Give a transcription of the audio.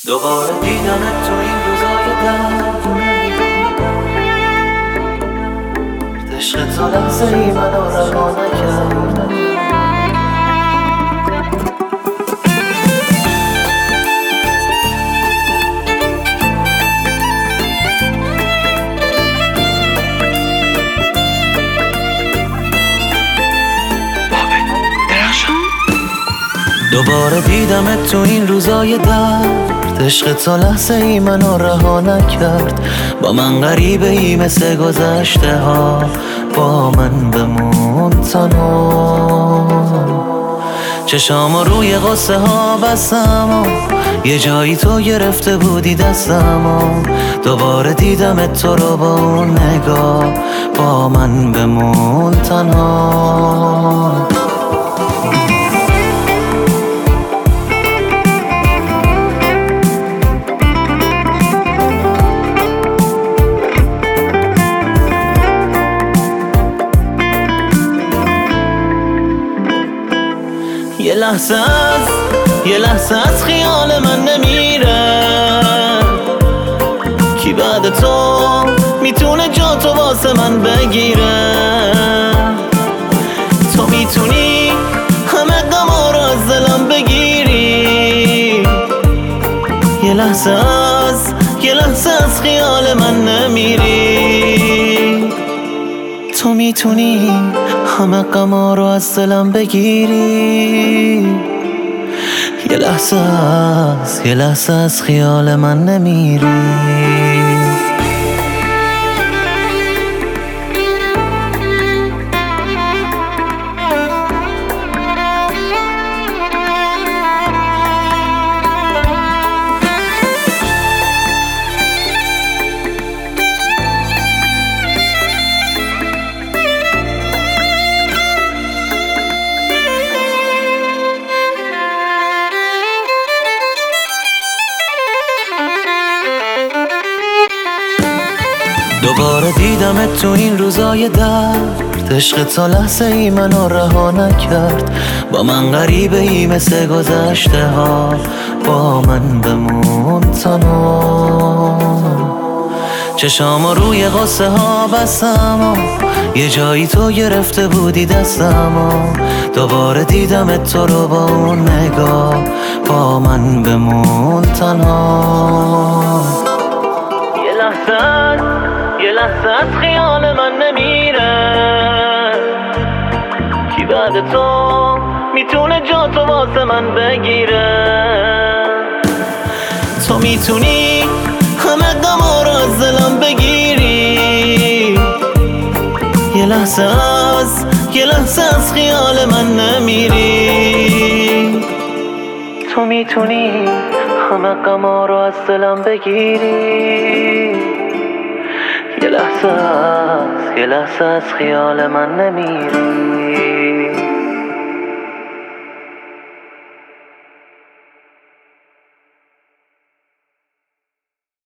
دوباره دیدمت تو این روزای درد، عشق تو لحظه ای منو رها نکرد. دوباره دیدمت تو این روزای درد، عشق تو لحظه ای منو رها نکرد. با من غریبه ای مثل گذشته ها، با من بمون تنها. چشامو روی قصه ها بستم و یه جایی تو گرفته بودی دستم و دوباره دیدمت تو رو با اون نگاه، با من بمون تنها. یه لحظه از خیال من نمیره، کی بعد تو میتونه جا تو واسه من بگیره. تو میتونی همه غما رو از دلم بگیری، یه لحظه از خیال من نمیری. تو میتونی همه غما رو از دلم بگیری، یه لحظه از خیال من نمیری. دوباره دیدمت تو این روزای درد، عشق تو لحظه ای منو رها نکرد. با من غریبه ای مثل گذشته ها، با من بمون تنها. چشامو روی قصه ها بستم و یه جایی تو گرفته بودی دستم و دوباره دیدمت تو رو با اون نگاه، با من بمون تنها. یه لحظه از خیال من نمیره، کی بعد تو میتونه جا تو واسه من بگیره. تو میتونی همه غما رو از دلم بگیری، یه لحظه از خیال من نمیری. تو میتونی همه غما رو از دلم بگیری، یه لحظه از خیال من نمیری.